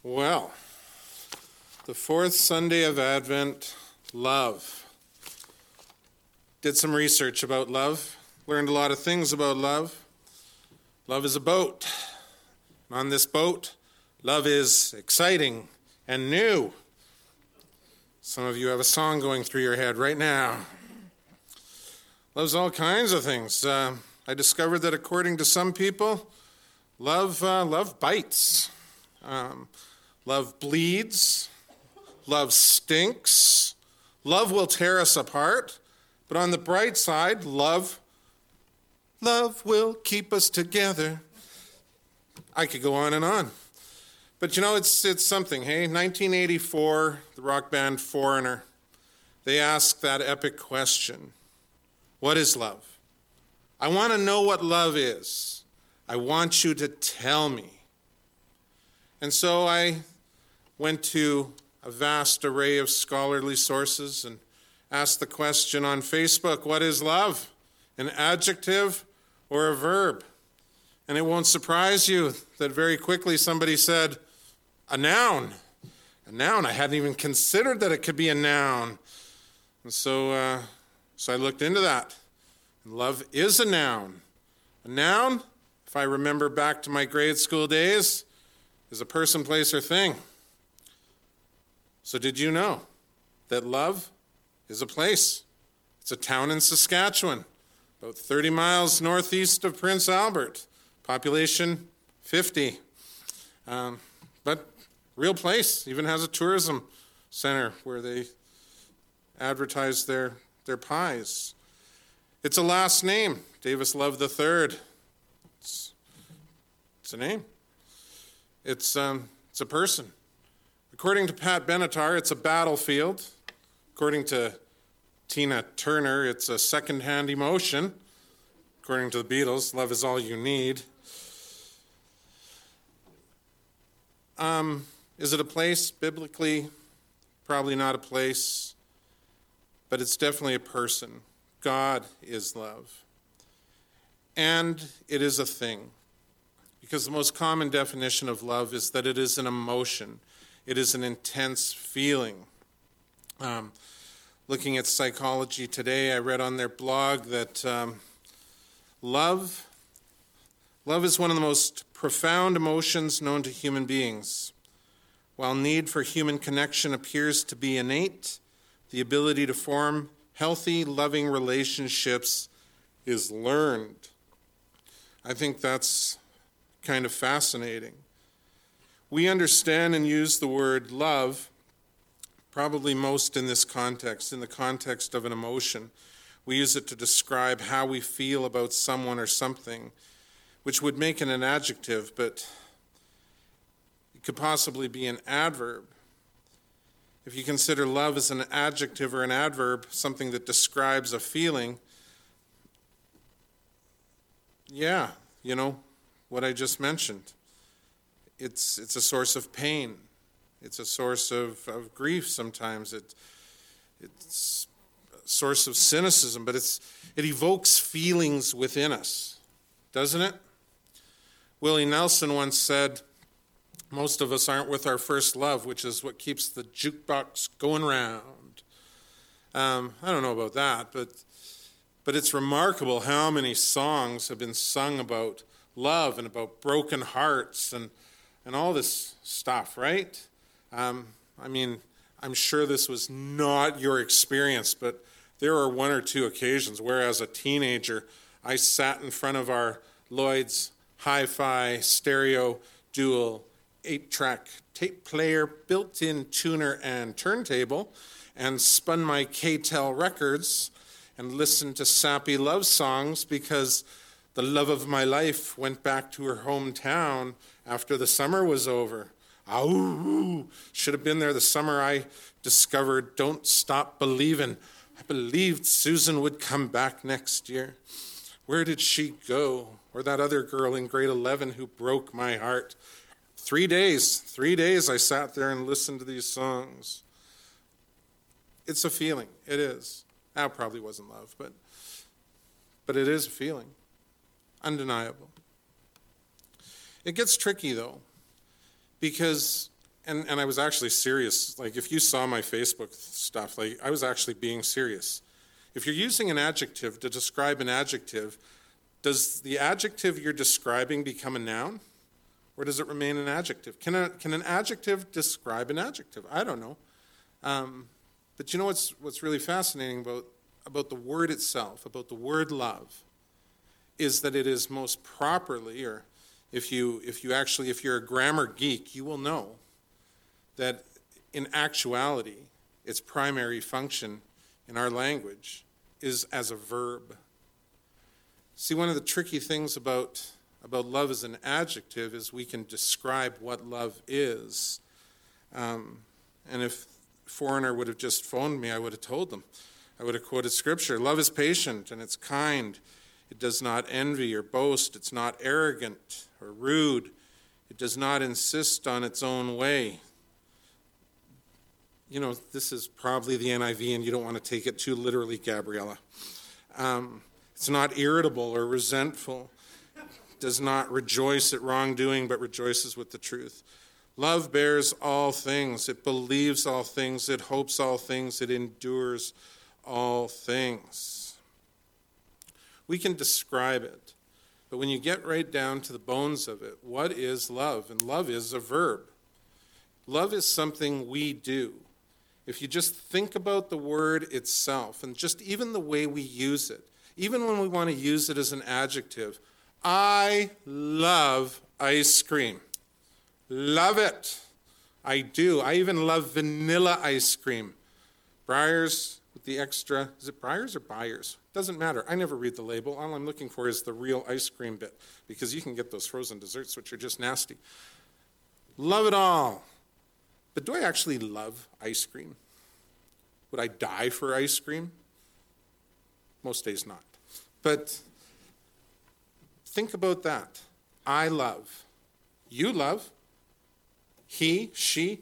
Well, the fourth Sunday of Advent, love. Did some research about love, learned a lot of things about love. Love is a boat. On this boat, love is exciting and new. Some of you have a song going through your head right now. Love's all kinds of things. I discovered that according to some people, love bites. Love bleeds. Love stinks. Love will tear us apart. But on the bright side, love will keep us together. I could go on and on. But it's something, hey? 1984, the rock band Foreigner, they asked that epic question, what is love? I want to know what love is. I want you to tell me. And so I went to a vast array of scholarly sources and asked the question on Facebook, what is love? An adjective or a verb? And it won't surprise you that very quickly somebody said, a noun. A noun. I hadn't even considered that it could be a noun. And so I looked into that. And love is a noun. A noun, if I remember back to my grade school days, is a person, place, or thing. So did you know that love is a place? It's a town in Saskatchewan, about 30 miles northeast of Prince Albert. Population 50. But real place, even has a tourism center where they advertise their pies. It's a last name, Davis Love III. It's a name. It's a person. According to Pat Benatar, it's a battlefield. According to Tina Turner, it's a second-hand emotion. According to the Beatles, love is all you need. Is it a place? Biblically, probably not a place, but it's definitely a person. God is love. And it is a thing, because the most common definition of love is that it is an emotion. It is an intense feeling. Looking at Psychology Today, I read on their blog that love is one of the most profound emotions known to human beings. While need for human connection appears to be innate, the ability to form healthy, loving relationships is learned. I think that's kind of fascinating. We understand and use the word love probably most in this context, in the context of an emotion. We use it to describe how we feel about someone or something, which would make it an adjective, but it could possibly be an adverb. If you consider love as an adjective or an adverb, something that describes a feeling, yeah, what I just mentioned. It's a source of pain. It's a source of grief sometimes. It's a source of cynicism, but it evokes feelings within us, doesn't it? Willie Nelson once said, most of us aren't with our first love, which is what keeps the jukebox going round. I don't know about that, but it's remarkable how many songs have been sung about love and about broken hearts and all this stuff, right? I'm sure this was not your experience, but there were one or two occasions where as a teenager, I sat in front of our Lloyd's Hi-Fi stereo dual 8-track tape player, built-in tuner and turntable, and spun my K-Tel records and listened to sappy love songs because the love of my life went back to her hometown after the summer was over. Should have been there the summer I discovered Don't Stop Believin'. I believed Susan would come back next year. Where did she go? Or that other girl in grade 11 who broke my heart. 3 days I sat there and listened to these songs. It's a feeling. It is. That probably wasn't love, but it is a feeling. Undeniable. It gets tricky, though, because and I was actually serious. Like, if you saw my Facebook stuff, like, I was actually being serious. If you're using an adjective to describe an adjective, does the adjective you're describing become a noun? Or does it remain an adjective? Can an adjective describe an adjective? I don't know. But you know what's really fascinating about the word itself, about the word love, is that it is most properly, or if you're a grammar geek, you will know that in actuality, its primary function in our language is as a verb. See, one of the tricky things about love as an adjective is we can describe what love is. And if a foreigner would have just phoned me, I would have told them. I would have quoted scripture. Love is patient and it's kind. It does not envy or boast. It's not arrogant or rude. It does not insist on its own way. You know, this is probably the NIV, and you don't want to take it too literally, Gabriella. It's not irritable or resentful. It does not rejoice at wrongdoing, but rejoices with the truth. Love bears all things. It believes all things. It hopes all things. It endures all things. We can describe it, but when you get right down to the bones of it, what is love? And love is a verb. Love is something we do. If you just think about the word itself and just even the way we use it, even when we want to use it as an adjective, I love ice cream. Love it. I do. I even love vanilla ice cream. Breyers with the extra, is it Breyers or Byers? Doesn't matter. I never read the label. All I'm looking for is the real ice cream bit, because you can get those frozen desserts, which are just nasty. Love it all. But do I actually love ice cream? Would I die for ice cream? Most days not. But think about that. I love. You love. He, she,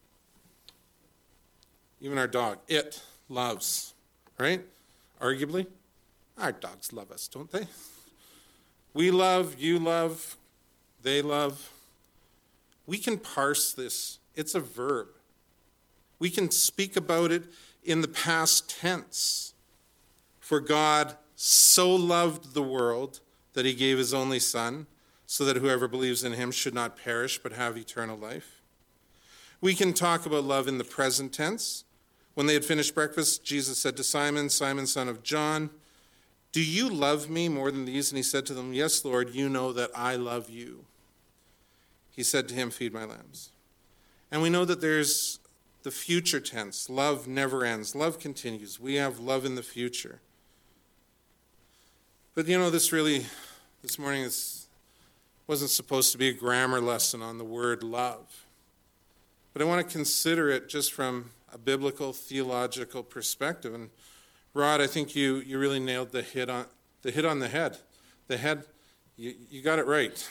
even our dog, it loves, right? Arguably, our dogs love us, don't they? We love, you love, they love. We can parse this. It's a verb. We can speak about it in the past tense. For God so loved the world that he gave his only Son, so that whoever believes in him should not perish but have eternal life. We can talk about love in the present tense. When they had finished breakfast, Jesus said to Simon, Simon, son of John, do you love me more than these? And he said to them, yes, Lord, you know that I love you. He said to him, feed my lambs. And we know that there's the future tense. Love never ends. Love continues. We have love in the future. But you know, this morning wasn't supposed to be a grammar lesson on the word love. But I want to consider it just from a biblical, theological perspective. And Rod, I think you really nailed the hit on the head. The head, you got it right.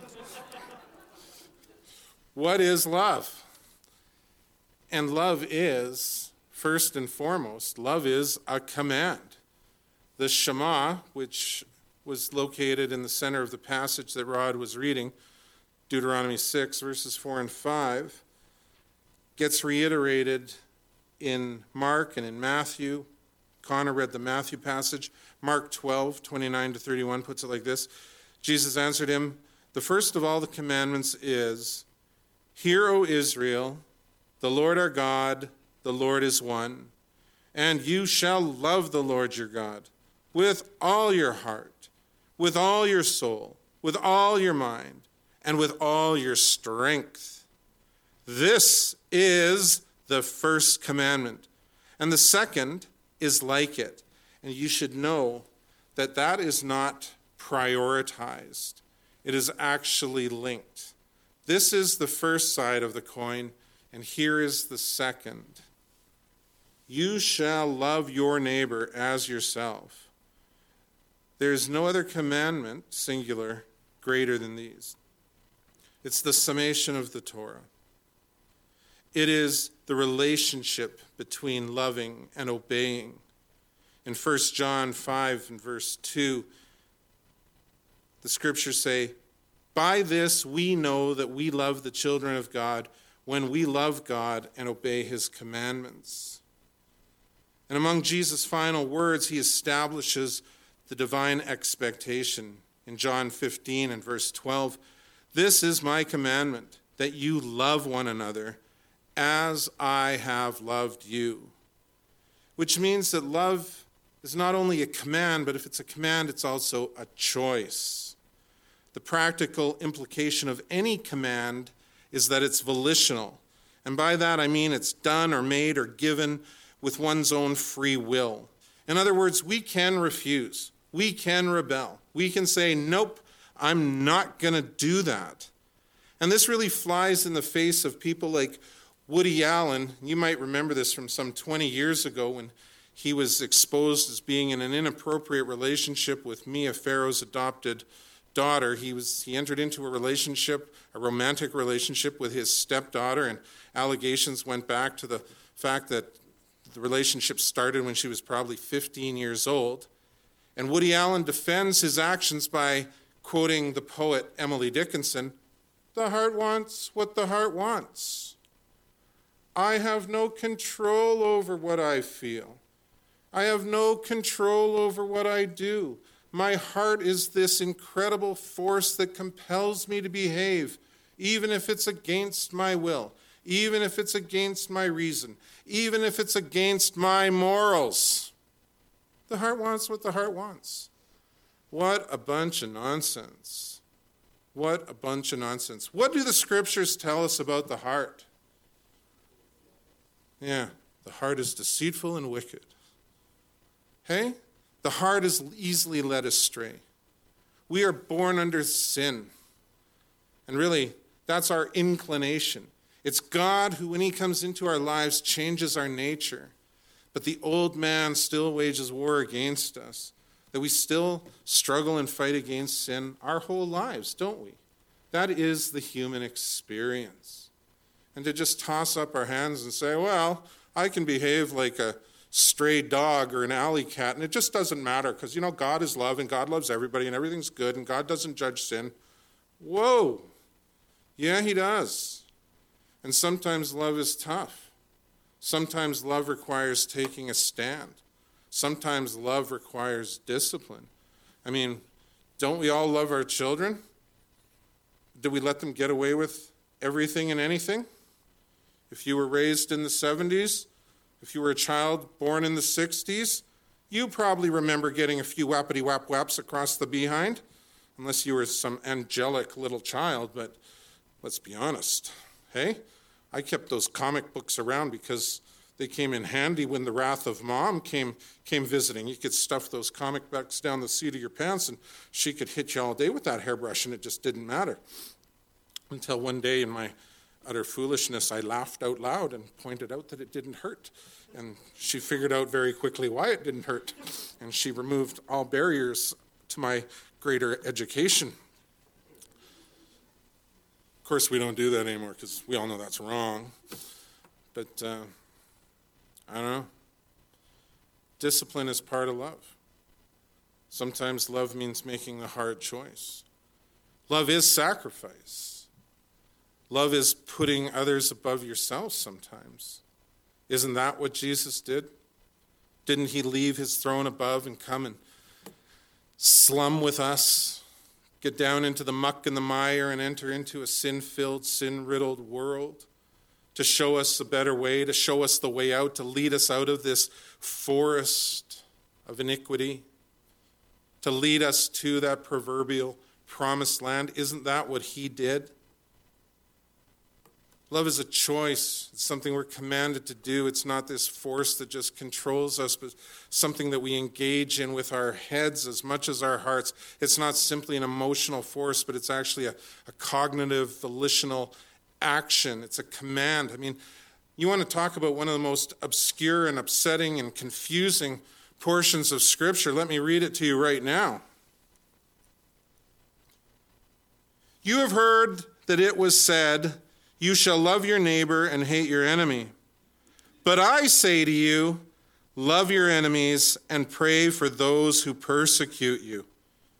What is love? And love is, first and foremost, love is a command. The Shema, which was located in the center of the passage that Rod was reading, Deuteronomy 6, verses 4 and 5, gets reiterated in Mark and in Matthew. Connor read the Matthew passage. Mark 12, 29 to 31 puts it like this. Jesus answered him, the first of all the commandments is, hear, O Israel, the Lord our God, the Lord is one. And you shall love the Lord your God with all your heart, with all your soul, with all your mind, and with all your strength. This is the first commandment. And the second is like it. And you should know that that is not prioritized. It is actually linked. This is the first side of the coin, and here is the second. You shall love your neighbor as yourself. There is no other commandment, singular, greater than these. It's the summation of the Torah. It is the relationship between loving and obeying. In 1 John 5 and verse 2, the scriptures say, by this we know that we love the children of God when we love God and obey his commandments. And among Jesus' final words, he establishes the divine expectation. In John 15 and verse 12, "This is my commandment, that you love one another as I have loved you." Which means that love is not only a command, but if it's a command, it's also a choice. The practical implication of any command is that it's volitional. And by that I mean it's done or made or given with one's own free will. In other words, we can refuse. We can rebel. We can say, nope, I'm not going to do that. And this really flies in the face of people like Woody Allen. You might remember this from some 20 years ago when he was exposed as being in an inappropriate relationship with Mia Farrow's adopted daughter. He entered into a romantic relationship with his stepdaughter, and allegations went back to the fact that the relationship started when she was probably 15 years old. And Woody Allen defends his actions by quoting the poet Emily Dickinson, "The heart wants what the heart wants. I have no control over what I feel. I have no control over what I do. My heart is this incredible force that compels me to behave, even if it's against my will, even if it's against my reason, even if it's against my morals. The heart wants what the heart wants." What a bunch of nonsense. What a bunch of nonsense. What do the scriptures tell us about the heart? Yeah, the heart is deceitful and wicked. Hey? The heart is easily led astray. We are born under sin. And really, that's our inclination. It's God who, when he comes into our lives, changes our nature. But the old man still wages war against us. That we still struggle and fight against sin our whole lives, don't we? That is the human experience. And to just toss up our hands and say, well, I can behave like a stray dog or an alley cat, and it just doesn't matter because, God is love and God loves everybody and everything's good and God doesn't judge sin. Whoa. Yeah, he does. And sometimes love is tough. Sometimes love requires taking a stand. Sometimes love requires discipline. I mean, don't we all love our children? Do we let them get away with everything and anything? If you were raised in the 70s, if you were a child born in the 60s, you probably remember getting a few whappity-whap-whaps across the behind, unless you were some angelic little child, but let's be honest. Hey, I kept those comic books around because they came in handy when the wrath of mom came visiting. You could stuff those comic books down the seat of your pants and she could hit you all day with that hairbrush and it just didn't matter. Until one day in my utter foolishness, I laughed out loud and pointed out that it didn't hurt. And she figured out very quickly why it didn't hurt. And she removed all barriers to my greater education. Of course, we don't do that anymore because we all know that's wrong. But I don't know. Discipline is part of love. Sometimes love means making the hard choice. Love is sacrifice. Love is putting others above yourself sometimes. Isn't that what Jesus did? Didn't he leave his throne above and come and slum with us, get down into the muck and the mire and enter into a sin-filled, sin-riddled world to show us a better way, to show us the way out, to lead us out of this forest of iniquity, to lead us to that proverbial promised land? Isn't that what he did? Love is a choice. It's something we're commanded to do. It's not this force that just controls us, but something that we engage in with our heads as much as our hearts. It's not simply an emotional force, but it's actually a cognitive, volitional action. It's a command. I mean, you want to talk about one of the most obscure and upsetting and confusing portions of Scripture. Let me read it to you right now. You have heard that it was said, "You shall love your neighbor and hate your enemy." But I say to you, love your enemies and pray for those who persecute you,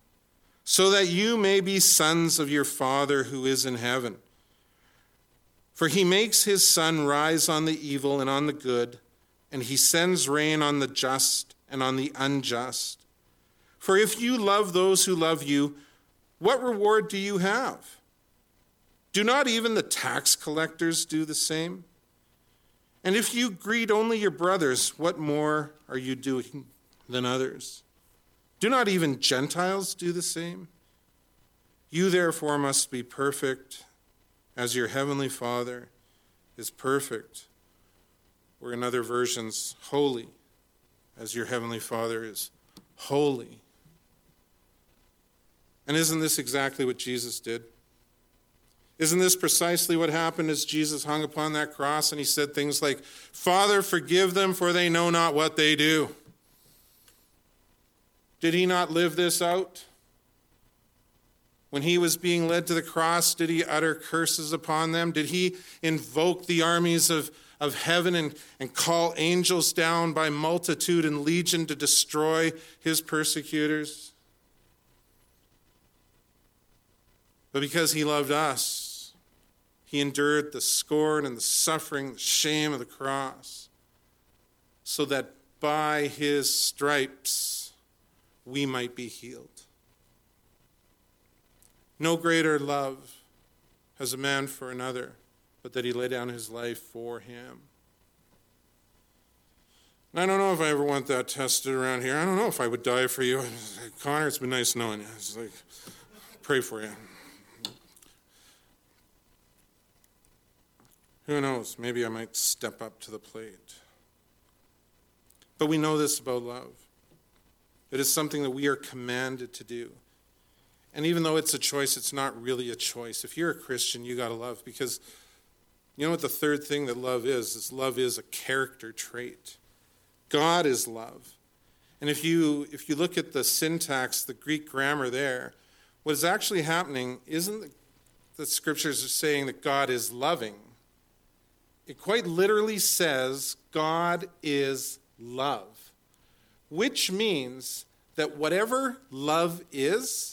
so that you may be sons of your Father who is in heaven. For he makes his sun rise on the evil and on the good, and he sends rain on the just and on the unjust. For if you love those who love you, what reward do you have? Do not even the tax collectors do the same? And if you greet only your brothers, what more are you doing than others? Do not even Gentiles do the same? You therefore must be perfect, as your heavenly Father is perfect. Or in other versions, holy, as your heavenly Father is holy. And isn't this exactly what Jesus did? Isn't this precisely what happened as Jesus hung upon that cross and he said things like, Father, forgive them, for they know not what they do? Did he not live this out? When he was being led to the cross, did he utter curses upon them? Did he invoke the armies of heaven and call angels down by multitude and legion to destroy his persecutors? But because he loved us, he endured the scorn and the suffering, the shame of the cross, so that by his stripes we might be healed. No greater love has a man for another, but that he lay down his life for him. And I don't know if I ever want that tested around here. I don't know if I would die for you. Connor, it's been nice knowing you. It's like, pray for you. Who knows? Maybe I might step up to the plate. But we know this about love. It is something that we are commanded to do. And even though it's a choice, it's not really a choice. If you're a Christian, you got to love, because you know what the third thing that love is love is a character trait. God is love. And if you look at the syntax, the Greek grammar there, what is actually happening isn't that scriptures are saying that God is loving. It quite literally says God is love, which means that whatever love is,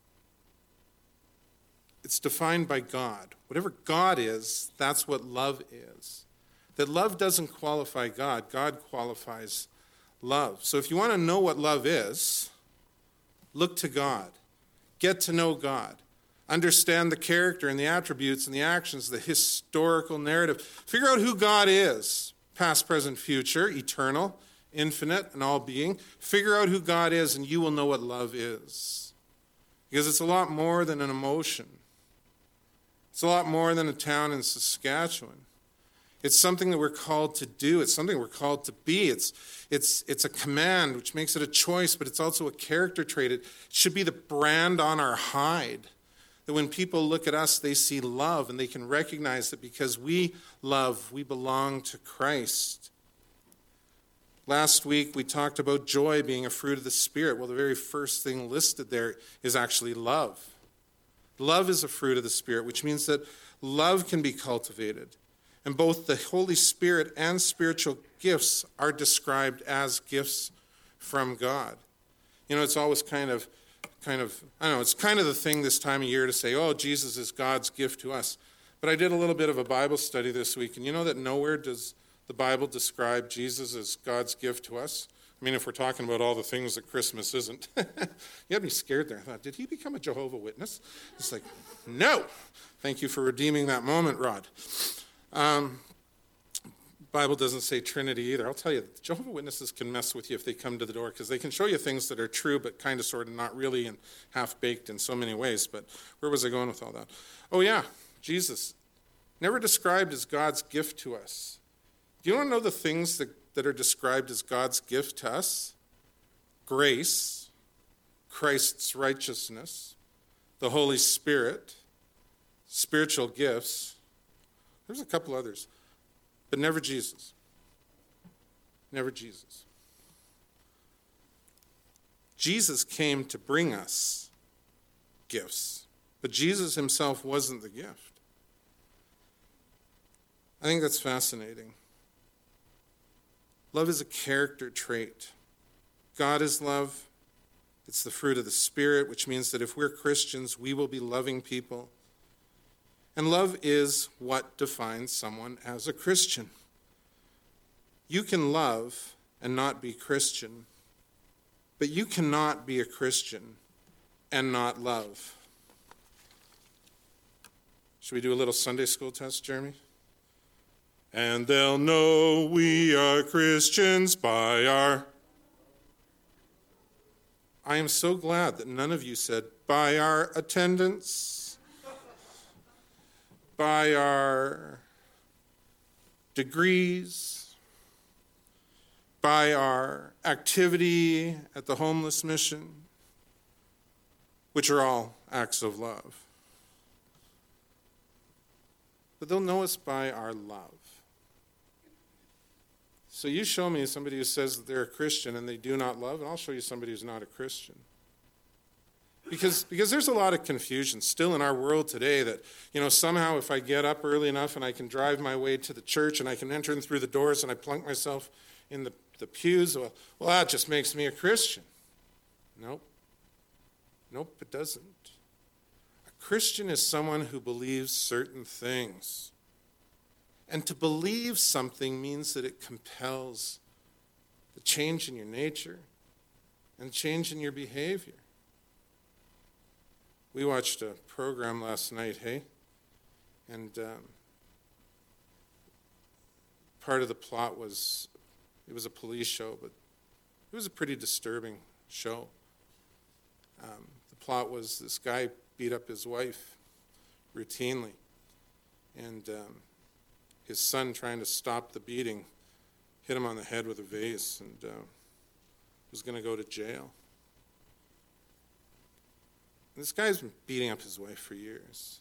it's defined by God. Whatever God is, that's what love is. That love doesn't qualify God. God qualifies love. So if you want to know what love is, look to God. Get to know God. Understand the character and the attributes and the actions, the historical narrative. Figure out who God is. Past, present, future, eternal, infinite, and all-being. Figure out who God is and you will know what love is. Because it's a lot more than an emotion. It's a lot more than a town in Saskatchewan. It's something that we're called to do. It's something we're called to be. It's a command, which makes it a choice, but it's also a character trait. It should be the brand on our hide. That when people look at us, they see love, and they can recognize that because we love, we belong to Christ. Last week, we talked about joy being a fruit of the Spirit. Well, the very first thing listed there is actually love. Love is a fruit of the Spirit, which means that love can be cultivated. And both the Holy Spirit and spiritual gifts are described as gifts from God. You know, it's always kind of, I don't know, it's kind of the thing this time of year to say, oh, Jesus is God's gift to us. But I did a little bit of a Bible study this week, and you know that nowhere does the Bible describe Jesus as God's gift to us? I mean, if we're talking about all the things that Christmas isn't. You had me scared there. I thought, did he become a Jehovah's Witness? It's like, no. Thank you for redeeming that moment, Rod. Bible doesn't say Trinity either. I'll tell you, Jehovah's Witnesses can mess with you if they come to the door, because they can show you things that are true but kind of sort of not really and half-baked in so many ways. But where was I going with all that? Oh, yeah, Jesus, never described as God's gift to us. Do you want to know the things that are described as God's gift to us? Grace, Christ's righteousness, the Holy Spirit, spiritual gifts. There's a couple others, but never Jesus. Never Jesus. Jesus came to bring us gifts, but Jesus himself wasn't the gift. I think that's fascinating. Love is a character trait. God is love. It's the fruit of the Spirit, which means that if we're Christians, we will be loving people. And love is what defines someone as a Christian. You can love and not be Christian, but you cannot be a Christian and not love. Should we do a little Sunday school test, Jeremy? And they'll know we are Christians by our... I am so glad that none of you said, by our attendance, by our degrees, by our activity at the homeless mission, which are all acts of love. But they'll know us by our love. So you show me somebody who says that they're a Christian and they do not love, and I'll show you somebody who's not a Christian. Because there's a lot of confusion still in our world today that, somehow if I get up early enough and I can drive my way to the church and I can enter in through the doors and I plunk myself in the pews, well, that just makes me a Christian. Nope, it doesn't. A Christian is someone who believes certain things. And to believe something means that it compels the change in your nature and change in your behavior. We watched a program last night, hey? And part of the plot was, it was a police show, but it was a pretty disturbing show. The plot was this guy beat up his wife routinely. And his son, trying to stop the beating, hit him on the head with a vase and was going to go to jail. And this guy's been beating up his wife for years.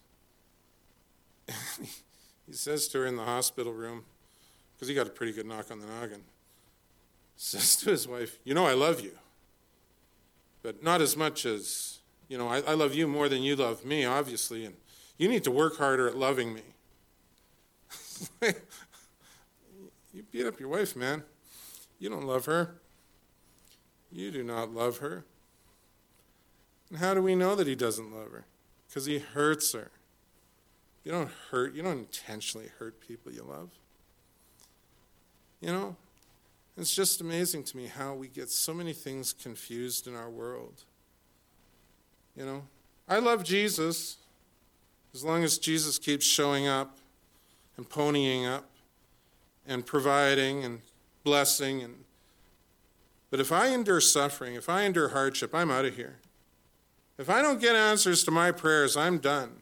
He says to her in the hospital room, because he got a pretty good knock on the noggin, says to his wife, I love you, but not as much as, I love you more than you love me, obviously, and you need to work harder at loving me. You beat up your wife, man. You don't love her. You do not love her. And how do we know that he doesn't love her? Because he hurts her. You don't intentionally hurt people you love. It's just amazing to me how we get so many things confused in our world. I love Jesus as long as Jesus keeps showing up and ponying up and providing and blessing. But if I endure suffering, if I endure hardship, I'm out of here. If I don't get answers to my prayers, I'm done.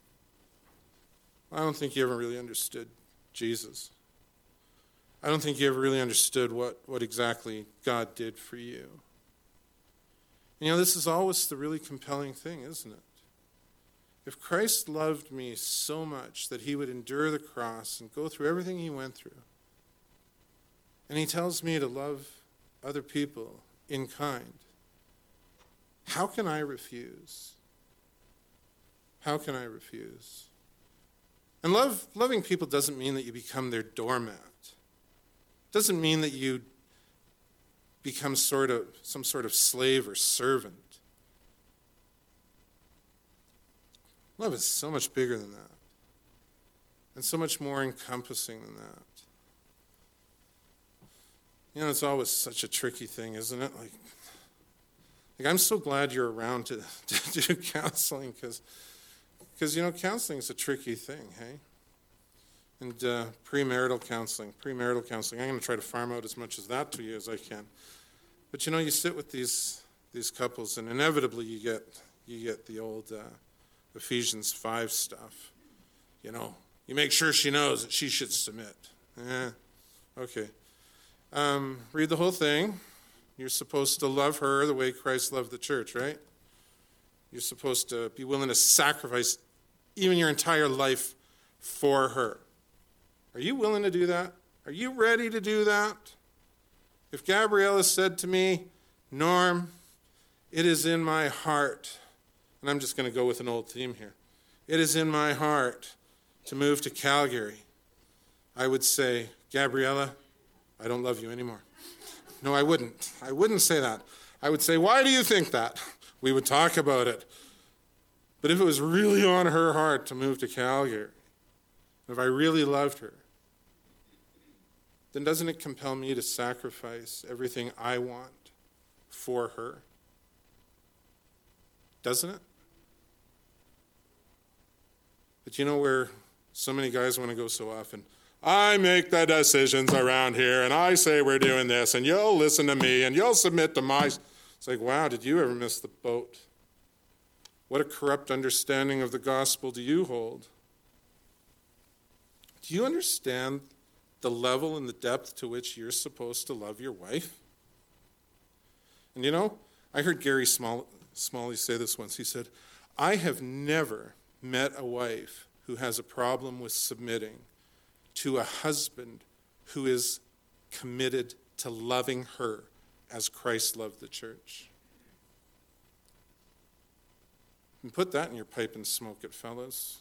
I don't think you ever really understood Jesus. I don't think you ever really understood what exactly God did for you. This is always the really compelling thing, isn't it? If Christ loved me so much that he would endure the cross and go through everything he went through, and he tells me to love other people in kind, how can I refuse? How can I refuse? And loving people doesn't mean that you become their doormat. It doesn't mean that you become some sort of slave or servant. Love is so much bigger than that, and so much more encompassing than that. It's always such a tricky thing, isn't it? Like I'm so glad you're around to do counseling, because counseling is a tricky thing, hey? And premarital counseling. I'm going to try to farm out as much of that to you as I can. But you sit with these couples, and inevitably you get the old Ephesians 5 stuff. You make sure she knows that she should submit. Okay. Read the whole thing. You're supposed to love her the way Christ loved the church, right? You're supposed to be willing to sacrifice even your entire life for her. Are you willing to do that? Are you ready to do that? If Gabriella said to me, Norm, it is in my heart, and I'm just going to go with an old theme here, it is in my heart to move to Calgary, I would say, Gabriella, I don't love you anymore. No, I wouldn't. I wouldn't say that. I would say, why do you think that? We would talk about it. But if it was really on her heart to move to Calgary, if I really loved her, then doesn't it compel me to sacrifice everything I want for her? Doesn't it? But you know where so many guys want to go so often? I make the decisions around here, and I say we're doing this, and you'll listen to me, and you'll submit to my... It's like, wow, did you ever miss the boat? What a corrupt understanding of the gospel do you hold? Do you understand the level and the depth to which you're supposed to love your wife? And you know, I heard Gary Smalley say this once. He said, I have never met a wife who has a problem with submitting to a husband who is committed to loving her as Christ loved the church. And put that in your pipe and smoke it, fellas.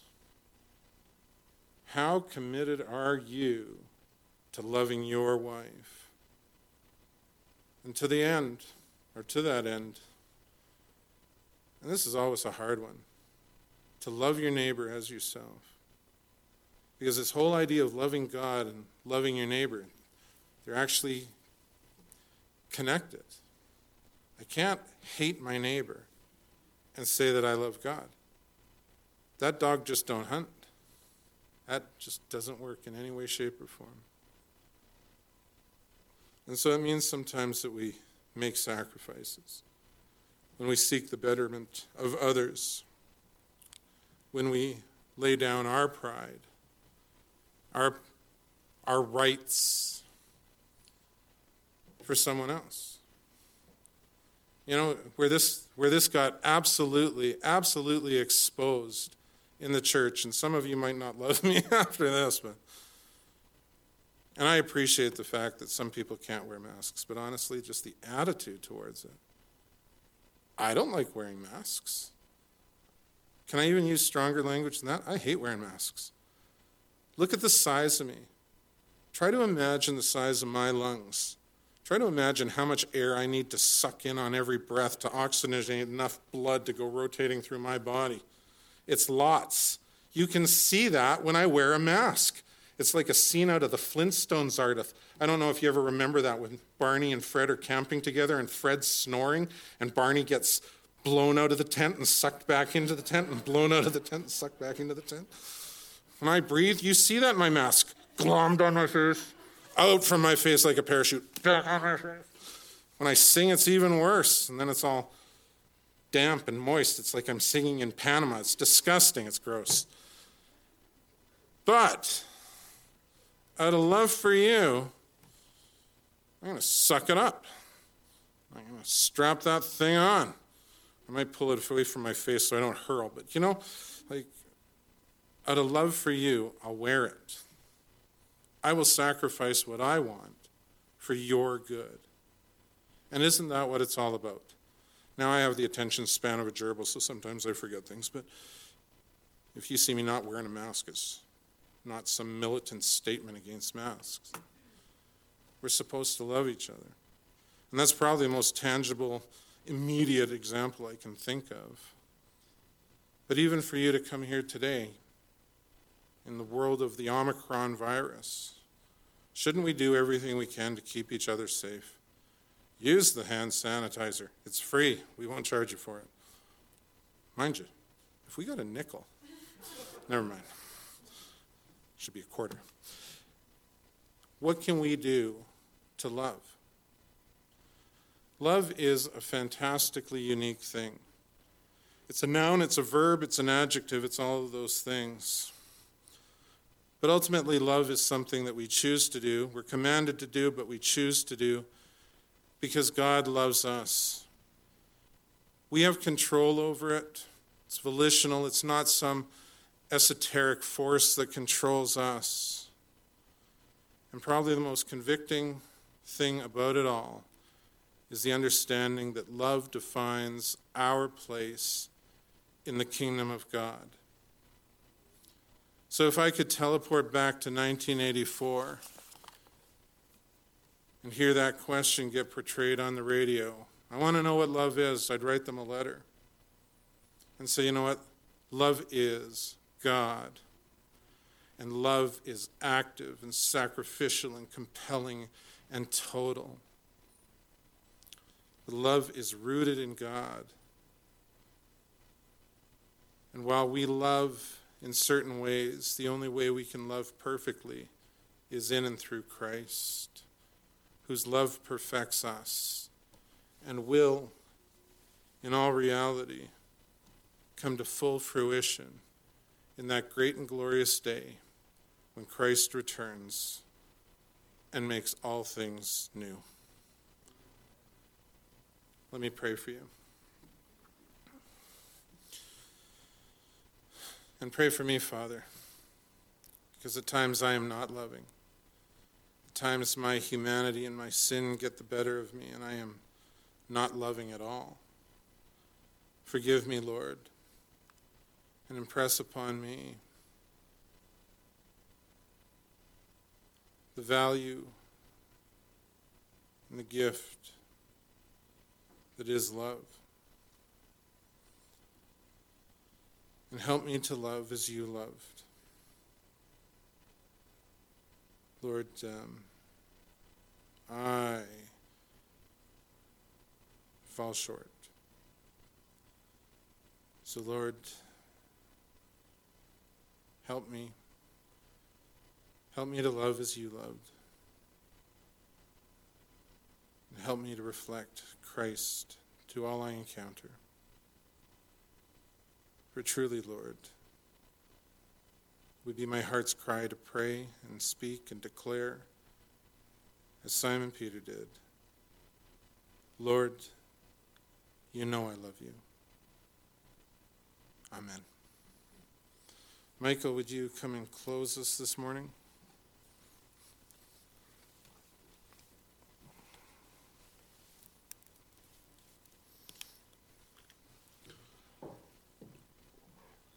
How committed are you to loving your wife? And to the end, or to that end, and this is always a hard one, to love your neighbor as yourself. Because this whole idea of loving God and loving your neighbor, they're actually connected. I can't hate my neighbor and say that I love God. That dog just don't hunt. That just doesn't work in any way, shape, or form. And so it means sometimes that we make sacrifices. When we seek the betterment of others. When we lay down our pride, our rights for someone else. You know, where this got absolutely exposed in the church, and some of you might not love me after this, and I appreciate the fact that some people can't wear masks, but honestly, just the attitude towards it. I don't like wearing masks. Can I even use stronger language than that? I hate wearing masks. Look at the size of me. Try to imagine the size of my lungs. Try to imagine how much air I need to suck in on every breath to oxygenate enough blood to go rotating through my body. It's lots. You can see that when I wear a mask. It's like a scene out of the Flintstones art. I don't know if you ever remember that when Barney and Fred are camping together and Fred's snoring and Barney gets blown out of the tent and sucked back into the tent and blown out of the tent and sucked back into the tent. When I breathe, you see that in my mask. Glommed on my face, out from my face like a parachute, back on my face. When I sing, it's even worse, and then it's all damp and moist. It's like I'm singing in Panama. It's disgusting. It's gross. But out of love for you, I'm going to suck it up. I'm going to strap that thing on. I might pull it away from my face so I don't hurl, but you know, like, out of love for you, I'll wear it. I will sacrifice what I want for your good. And isn't that what it's all about? Now I have the attention span of a gerbil, so sometimes I forget things, but if you see me not wearing a mask, it's not some militant statement against masks. We're supposed to love each other. And that's probably the most tangible, immediate example I can think of. But even for you to come here today, in the world of the Omicron virus, shouldn't we do everything we can to keep each other safe? Use the hand sanitizer. It's free. We won't charge you for it. Mind you, if we got a nickel, never mind. Should be a quarter. What can we do to love? Love is a fantastically unique thing. It's a noun, it's a verb, it's an adjective, it's all of those things. But ultimately, love is something that we choose to do. We're commanded to do, but we choose to do because God loves us. We have control over it. It's volitional. It's not some esoteric force that controls us. And probably the most convicting thing about it all is the understanding that love defines our place in the kingdom of God. So if I could teleport back to 1984 and hear that question get portrayed on the radio, I want to know what love is. I'd write them a letter and say, you know what? Love is God. And love is active and sacrificial and compelling and total. Love is rooted in God. And while we love in certain ways, the only way we can love perfectly is in and through Christ, whose love perfects us and will, in all reality, come to full fruition in that great and glorious day when Christ returns and makes all things new. Let me pray for you. And pray for me, Father, because at times I am not loving. At times my humanity and my sin get the better of me, and I am not loving at all. Forgive me, Lord, and impress upon me the value and the gift that is love. And help me to love as you loved. Lord, I fall short. So, Lord, help me. Help me to love as you loved. And help me to reflect Christ to all I encounter. For truly, Lord, would be my heart's cry to pray and speak and declare, as Simon Peter did, Lord, you know I love you. Amen. Michael, would you come and close us this morning?